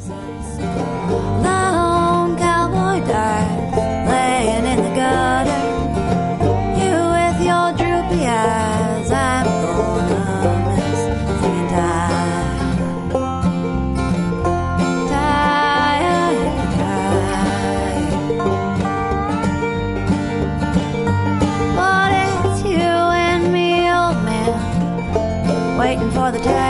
The lone cowboy dies, laying in the gutter. You with your droopy eyes, I'm gonna miss being tired, tired. But it's you and me, old man, waiting for the tide.